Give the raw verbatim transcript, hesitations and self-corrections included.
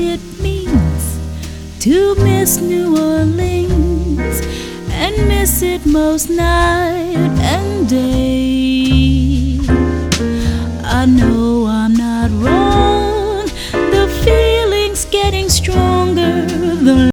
it means to miss New Orleans and miss it most night and day.